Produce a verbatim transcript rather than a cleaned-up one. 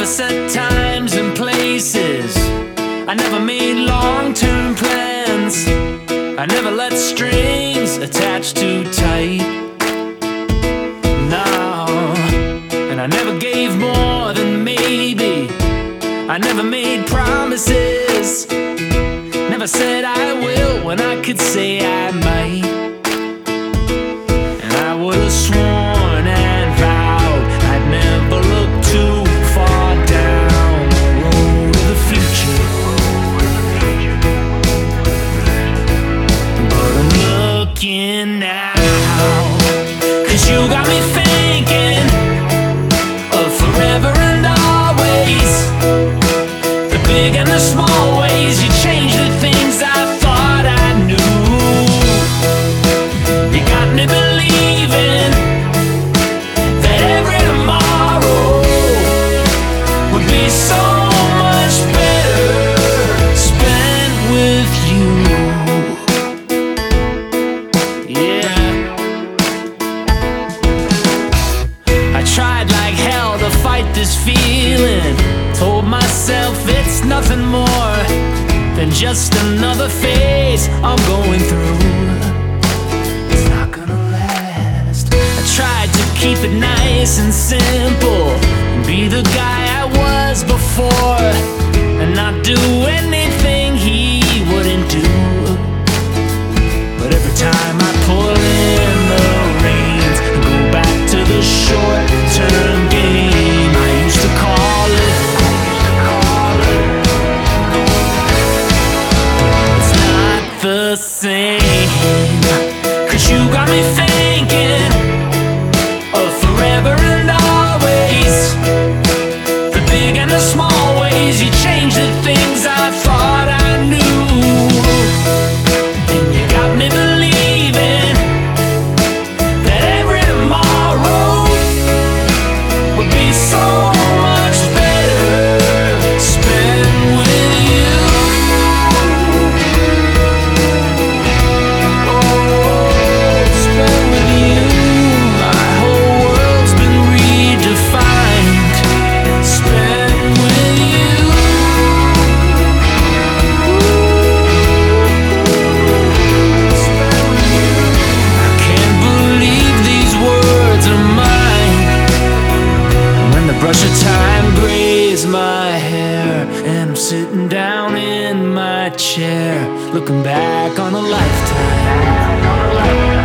never set times and places. I never made long-term plans. I never let strings attach too tight. No, and I never gave more than maybe. I never made promises. Never said I will when I could say I might. And I would have sworn and vowed I'd never look too far down the road of the future. But I'm looking now, 'cause you got me thinking of forever and always. The big and the small ways you change the things I thought I knew. You got me believing that every tomorrow would be so much better spent with you. Yeah, I tried like hell to fight this feeling. Told myself it's nothing more than just another phase I'm going through. It's not gonna last. I tried to keep it nice and simple, and be the guy I was before, and not do anything he wouldn't do. But every time I pull in the reins and go back to the short-term game I used to call it, the same. 'Cause you got me thinking of forever and always. The big and the small ways you change the things I thought I knew. And you got me believing that every tomorrow would be so much better spent with you. Brush of time grazed my hair, and I'm sitting down in my chair, looking back on a lifetime.